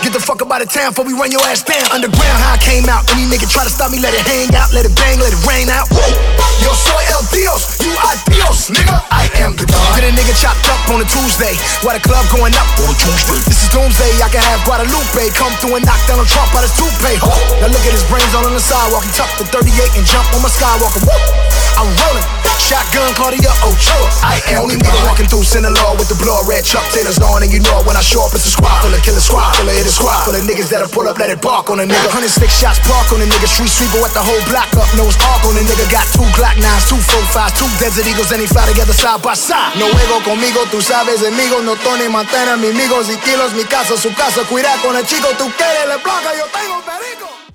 Get the fuck up out of town before we run your ass down. Underground, how I came out. Any nigga try to stop me, let it hang out, let it bang, let it rain out. Yo soy el Dios, you are Dios, nigga. I am the God. Get a nigga chopped up on a Tuesday, while the club going up on a Tuesday. This is doomsday, I can have Guadalupe come through and knock down a Trump out his toupee. Now look at his brains all on the sidewalk. He tucked the 38 and jump on my Skywalker. Woo! I'm rolling, shotgun Claudia Ochoa. I am only nigga walking through Sinaloa with the blood red Chuck Taylors on, and you know it when I show up, it's a squad full of killer squad, full of hit a squad, full of niggas that'll pull up, let it bark on a nigga. 106 shots park on a nigga, street sweeper with the whole block up, nose arc on a nigga. Got 2 Glock 9s, 2 45s, 2 Desert Eagles, and they fly together side by side. No juego conmigo, tú sabes, amigo, no Tony Montana, mi amigos y kilos, mi casa, su casa, cuida con el chico, tú quieres, le placa, yo tengo perico.